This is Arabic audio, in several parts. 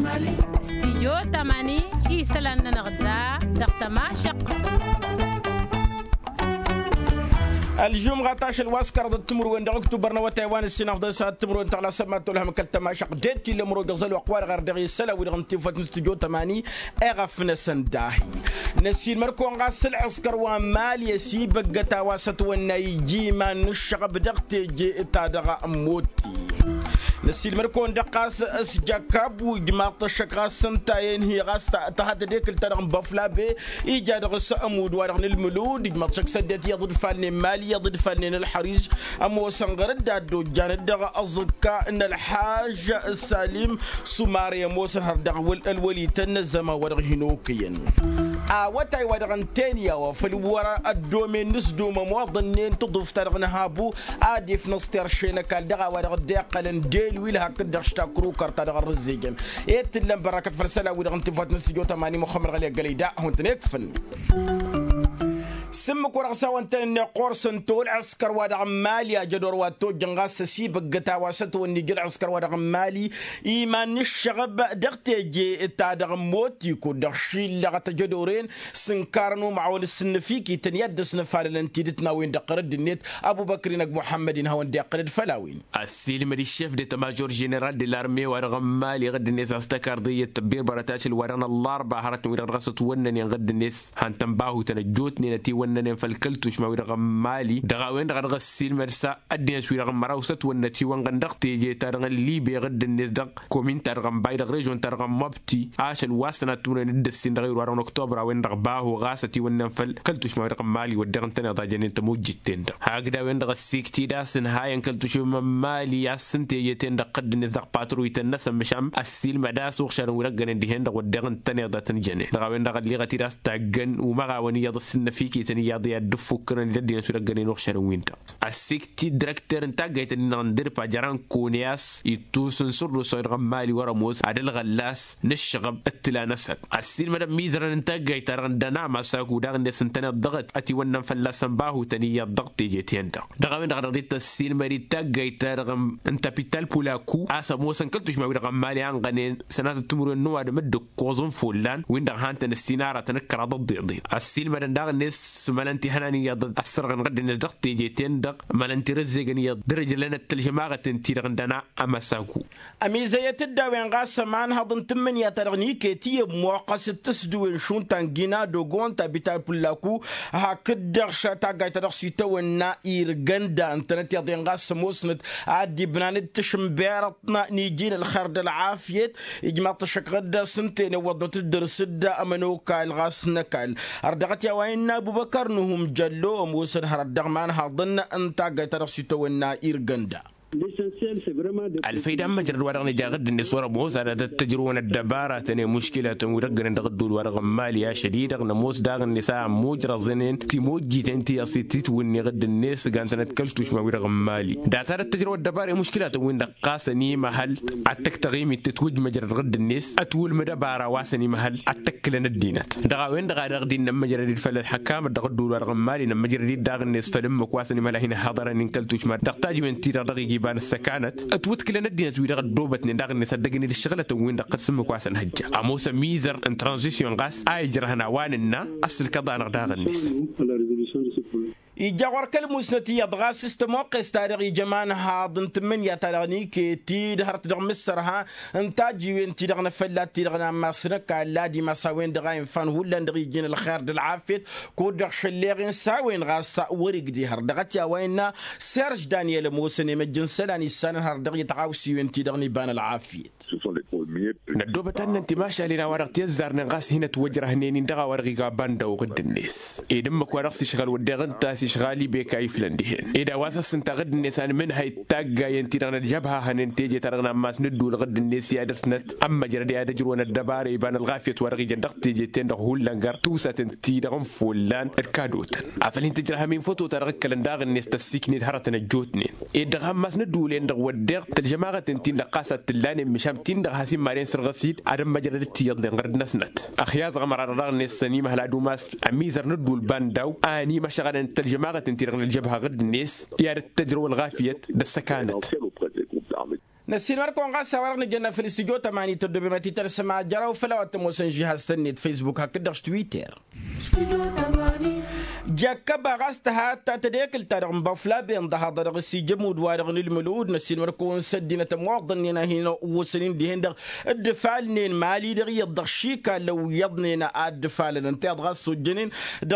استيو تماني إيسلان نغدا دقتما شق الجمعة 19 الواسكر ضد تمر وين دغتو برنا وتايوان السنة فضل ساعة تمر وين تعالى سمعت لها مكلت ما شق ديت كل مرو غزل وقوار غير دغي السلا ويغنتي فات استوديو 8 اغفنا سنداهي نسير مركو غاسل عسكر ومال يسي بقتا واسط ونيجي ما نشق بدغتي جي تادغا موتي نسيل مركون دقاس اسجاكاب وجماعة الشقاس سنتين هي غاس تحت ديك الترغم بفلا بي ايجاد غس امود ورغن الملود جماعة شق سدت يضد فني مالي يضد فني الحريج امو سنغرد دادو جاند دغ ازكا ان الحاج السليم سوماري موسن هردغ الولي تنزما ورغ هنوكيا وتاي ورغن تانيا وفي الورا الدومين نسدو مواضنين تضف ترغن هابو ادي في نص شينا كان دغ ورغ ديقلن ديل ويلها كدر اشتاكرو كارتا دغ الرزيجن يتلم بركة فرسلا ورغن تفات نسجو 8 مخمر غلي قليدا هون تنكفن سمك ورغسا وانتن قرصن تول عسكر ودغ مالي جدور واتو جنغاس سيب قتا واسط ونجل عسكر ودغ مالي ايمان الشغب دغتي جي تادغ موتي كو دغشي لغت جدورين سنكارنو معون السنفيكي تنيد سنفال الانتيدتنا وين دقرد النت ابو بكر نك محمد هون دقرد فلاوين السيل مري الشيف دي تماجور جنرال دي لارمي ورغ مالي غد الناس استكار دي تبير براتاش الوران الاربع هرت وين رغسط ونن غد الناس هانتنباهو تنجوتني نتي ونن فالكلتوش ما ورغ مالي دغا وين دغ السيل مرسا ادين شوي رغ مراوست ونتي وانغندقتي جي تارغ ليبي غد الناس دغ كومين تارغ باي دغ ريجون تارغ مبتي عاش الواسنه تون ندسين دغ وران اكتوبر وين دغ باهو غاستي ونن فالكلتوش ما ورغ مالي ودغ انت نضا جنين تموجتين هاكدا وين دغ السيكتي داسن هاي كلتوش مالي ياسنتي يتين دغ قد الناس دغ باترو يتنس مشام السيل مداس وخشان ورغن دي هند ودغ انت نضا تنجنين دغ وين دغ لي غتي داس تاغن وما وني يضسن فيكي تني يا دفوكرن لدي نسو غنين وخشان وينتا السيكتي دايركتور انت جايت ندير باجران كونياس يتوسن سر صير مالي ورموس عدل غلاس نشغب التلا نسد السيل مدام ميزرن انت جايت رندنا ما ساكو دغ الناس انت ضغط اتي ونن فلاسن باهو تني الضغط جيتين دغ وين دغ ريت السيل مري تاجايت رغم انت بيتال بولاكو اسا موسن كلتوش ما ورغ مالي ان غنين سنات تمر النوا مد كوزن فولان وين دغ هانت السيناره تنكر ضد السيل مدام دغ الناس مالنتي هناني يضد السرغن غد الضغط جيتين دغ مالنتي رزقني درجه لنا التلجماغه تنتي عندنا اما ساكو امي زيت الداوين غاس مان هضن 8 ترغني كيتي موقس تسدو شون تانغينا دوغون تابيتال بولاكو هكدر شتا غايت رسيتو ونا ايرغندا انترنت يضين غاس موسنت عادي بنان تشمبيرتنا نيجين الخرد العافيت اجماع تشك غدا سنتين وضت الدرس دا امنوكا الغاس نكال اردغت يا وين ابو بكر نهم جلو موسن هردغ مان هضن انت غايت رسيتو ونا ايرغندا الفايدة مجرد ورغني جاغد النسوار موس على التجرون الدبارة تاني مشكلة ورغن دغدو الورغ مالية شديدة نموس داغ النساء موجر زنين تيموجي تنتي أصيتيت ويني غد الناس كانت نتكلشتوش ما ورغ مالي داتار التجرون الدبارة مشكلة وين دقاسني محل عتك تغيمي تتوج مجرد غد الناس أتول مدبارة واسني محل عتكلن الدينات دغا وين دغا دغدين نم مجرد الفل الحكام دغدو الورغ مالي نم مجرد داغ الناس فلم كواسني مالا هنا حاضر نكلتوش ما دقتاج من تيرا دغي بان السكانت اتوتكل ندي نتوي دغ دوبتني دغ نصدقني الشغله وين دق تسمى كواسن هجه اموس ميزر ان ترانزيشن غاس اي جرهنا واننا اصل كذا نغداغ الناس يجاور كلموسنتي يضغى سيستم وقس تاريخي جمان هاضن 8 تلغني كي تي دهرت دغ مسرها انتاجي وين تي دغنا فلات تي دغنا ماسنك لا دي مساوين دغاين فان ولا ندغيجين الخير العافيه كو دغ شليغين ساوين غاس ورق دي هر دغت يا وين سيرج دانيال موسني مجن سلاني سن هر دغ يتعاوسي وين تي دغني بان العافيه ندوبة تن انت ماشي علينا ورق تيزار نغاس هنا توجره هنين دغا ورقي غاباندا وغد الناس ايدمك ورق شغال ودغن تاسي شغالي بكاي فلندهن اذا واسس انت غد النسان من هاي تاغا ينتيرنا الجبهه هننتيجي ترغنا ماس ندو لغد الناس يادرسنت اما جردي هذا جرون الدبار يبان الغافيه ورقي جندق تيجي تندق هولنغر توسا تنتي دغم فولان الكادوت افلين تجرها من فوتو ترغك لنداغ الناس تسيكني هرتنا جوتني اذا ماس ندو لندق ودغ الجماعه تنتي دقاسه تلان مشام تندق هاسي مارين سرغسيد ادم ما جردي تيض غرد نسنت اخياز غمر رغ الناس سنيمه هلادو ماس اميزر ندو البانداو اني ما شغل الترجمه تنتيرن الجبهه غد الناس يا التجربه الغافيه بالسكانات نسين مركون غاسة ورغنا جنا في الاستديو 8 تدبي ما تترسم جراو فلا وتموسن جهاز تنيت فيسبوك هكذا تويتر جاكبا غاستها تتديك التارغ مبافلا بين ضهادر غسي جمود وارغن الملود نسين مركون سدينة موضننا هنا وسنين دي هندغ الدفالنين مالي دغي الضغشيكا لو يضنينا الدفال انت غاسو الجنين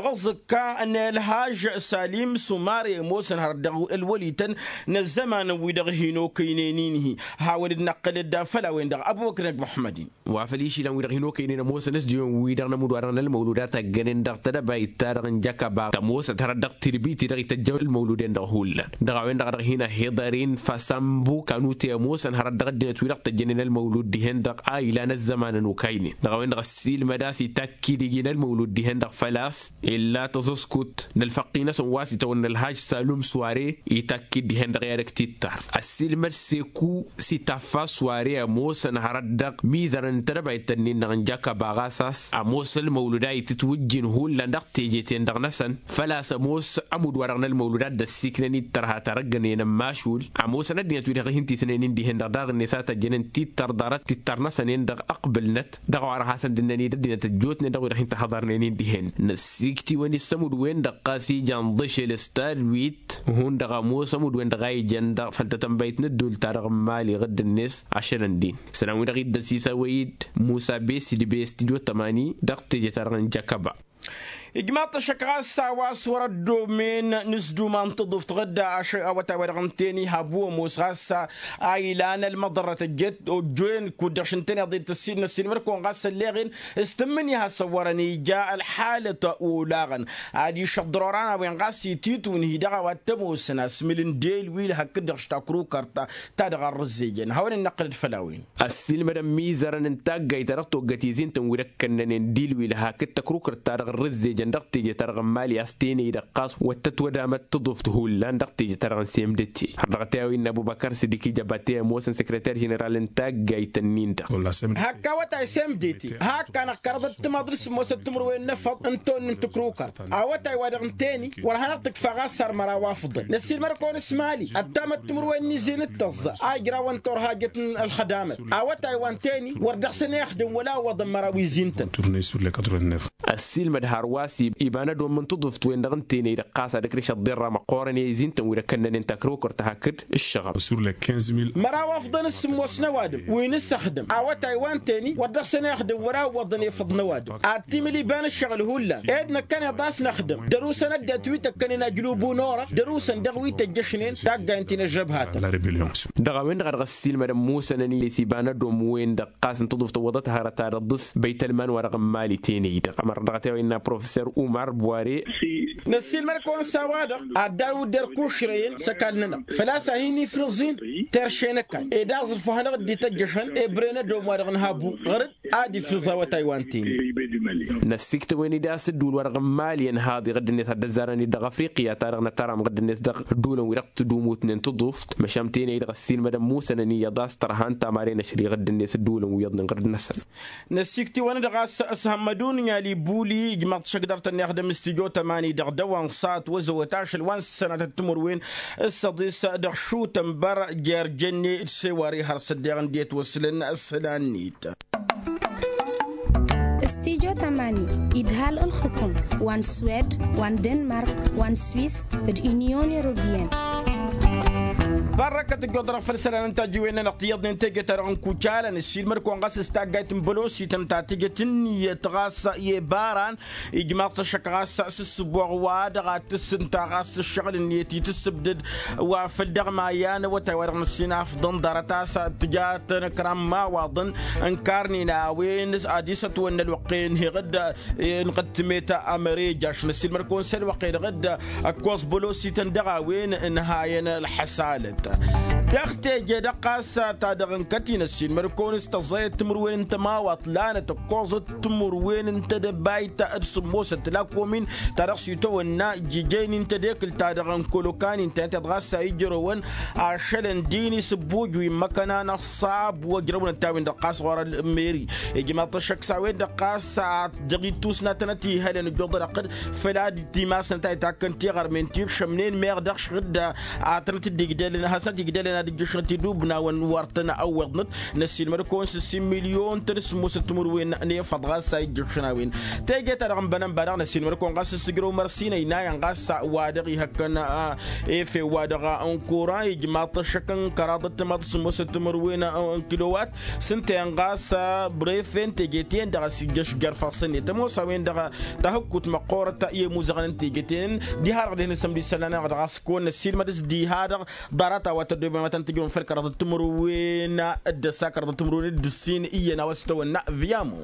دغزكا ان الهاج سليم سماري موسن هردغ الوليتن نزمان ويدغ هينو كينينينه هاول نقل الدافلا ويندغ ابو بكر محمدي وافليشي لو ويدغ هينو كينينا موسن نسجيون ويدغ نمود وارغن المولودات جنين دغ تدبا يتارغن جاكبا تموس تردق تربيتي دغ تجول المولودين دغ هولا دغ وين دغ هنا هيدرين فسامبو كانوا تيموس ان هردق ديت ويدغ تجنين المولود دي هندغ ايلان الزمان وكايني دغ وين دغ السيل مداسي تاكي دي المولود دي هندغ فلاس الا تزسكت نلفقينا سواسي تون الهاج سالوم سواري يتاكي دي هندغ يارك تيتر السيل مرسيكو سيتافا سواري موس ان هردق ميزرن تربا يتنين دغ جاكا باغاساس اموس المولوداي تتوجن هولا دغ تيجيتين دغ نسن فلا سموس عمود ورغنا المولودات دا السيكناني ترها ترغني نماشول عموس ندنيا تويدغ هنتي سنين دي هندغ داغ النساء جنن تيتر دارت تيترنا سنين دغ اقبلنت دغ ورها سن دناني دنيا تجوتني دغ رحين تحضرنين دي هن نسيكتي وين السمود وين دغ قاسي جندش الاستاد ويت هون دغ موس عمود وين دغ جند فلتتم بيت ندول ترغ مالي غد الناس عشان دين سلام دغ دسيسا ويد موسى بيس دي بيس دي 8 دغ تيجي ترغن جاكبا إجماط شكراس واس وردو من نسدو من تضف تغدى عشاء وتورغنتيني هابو موسغاسا عيلان المضرة الجد وجوين كودرشنتيني ضد السين مركون غاس الليغن استمني هالصوراني جاء الحالة أولاغن عادي شضرورانا وين غاسي تيتو نهيدغا واتمو سناس ملين ديل ويل هكدرش تاكرو كارتا تادغا الرزيجين هاون النقل الفلاوين السين مدام ميزران انتاق يترقتو قتيزين تنويركنن ديل ويل هكتا كرو كارتا الرزيجين دقتي ترغم مالي استيني دقاس وتتودا ما تضفت هولان دقتي ترغم سيمدتي حرقتاوي ان ابو بكر صديقي جباتي موسن سكرتير جنرال انتاج جايتنين ده هكا وتا سيمدتي هكا نقرضت مدرس موسن تمروين نفض انتون من تكروكر اوتا ودغنتيني ورا نطق فغاسر مرا وافض نسير مركون اسمالي التامت تمروين نزين التز اجرا وانتور هاجت الخدامه اوتا وانتيني وردخسن يخدم ولا وضم مراوي زينتن تورني سور لي 89 السيل مدهار إبانة دوم من تضفت وين دغنتيني دقاسة دكريش الضرة مقارنة يزين تنوير كنا ننتكروكر تهكد الشغل سور لك 15000 مرا وافضل السم وسنوادم وين استخدم او تايوان تاني ودخسنا يخدم ورا وضن يفض نوادم التيملي بان الشغل هولا ادنا كان يضاس نخدم دروسنا دا تويتا كان نجلوبو نورا دروسا دغوي تجشنين تاقا انت نجبهات لا ريبيليون دغا وين دغ غسيل مدام موسى نني سيبانا دوم وين دقاس تضفت وضتها رتا الضس بيت المال ورقم مالي تاني دغ مر دغتاوي ان بروفيسور عمر بواري نسيل مركون سوادق عدارو در كوشرين سكالنا فلا ساهيني فلزين ترشينك ادا زرفو هنا دي تجشن ابرينا دوم ورغن هابو غرد ادي في زاوة تايوانتين نسيكت وين داس الدول ورغم ماليا هادي غد الناس هاد الزاراني دغ افريقيا تارغنا ترام غد الناس دغ دولا ويرقت دوموت نين تضفت مشامتين يدغ السيل مدام موسى نني يداس ترهان تامارين شري غد الناس الدولا ويضن غد الناس نسيكتي وانا دغ اسهمدون يالي بولي جمعت شقدرت اني اخدم استديو 8 دغ دوان صات وزوتاش الوان سنة التمر وين الصديس دغ شو تنبر جير جني سواري هرسديغن ديت وصلن السلانيت استديو 8 إدهال الحكم وان سويد وان دنمارك وان سويس اليونيون أوروبيين بركة الجدرة فرسنا ننتج وين نقيض ننتج ترى كوتشالا السيل مركو انقص استاجت بلوسي تنتاجة يتغاس يباران إجماع تشكغاس السبوع وادغا تسنتغاس الشغل النيتي تسبدد وفلدغ مايان وتورن السناف ضن درتاس تجات نكرام ما وضن انكارنينا وين اديسة وين الوقين هي غدا نقد ميتا امريجاش السيل مركو سل وقين غدا اكوس بلوسي تندغا وين نهاين الحسالة تختي جدا قاسة تادغن كتين السين مركون استزايد تمروين انت ما واطلانة تقوزة تمروين انت دبايت ارسم موسى تلاكو من ترقص يتونا جيجين انت ديكل تادغن كولوكان انت تدغاسة يجروين عشان ديني سبوج ومكانا صعب وجربنا التاوين دقاس غورا الميري يجمع تشك ساوين دقاسة جغي توسنا تنتي هلين الجوض رقد فلا ديماس انت تاكن تيغر من تيغ شمنين ميغ دخش غدا عطنت الدقدال هاسنا دقدال نا دي جشنتي دوبنا ونورتنا أوضنت نسين مركون 6 مليون ترس مستمر وين ني فضغا ساي جشناوين تيجي ترغم بنام بنا نسين مركون غاس سجرو مرسينا ينا غاس وادغي هكنا في وادغا انكورا يجمع تشكن كرادة مدس مستمر وين كيلوات سنتين غاس بريفين تيجيتين دغا سجش جرفاسني تمو سوين دغا تهكوت مقورة يموزغن تيجيتين دي هارغ دهن سمدي سنانا غاس كون نسين مدس دي هارغ دارتا وتدريب ما تنتجون في كرادة تمروين الدسا كرادة تمروين الدسين إينا واستوى فيامو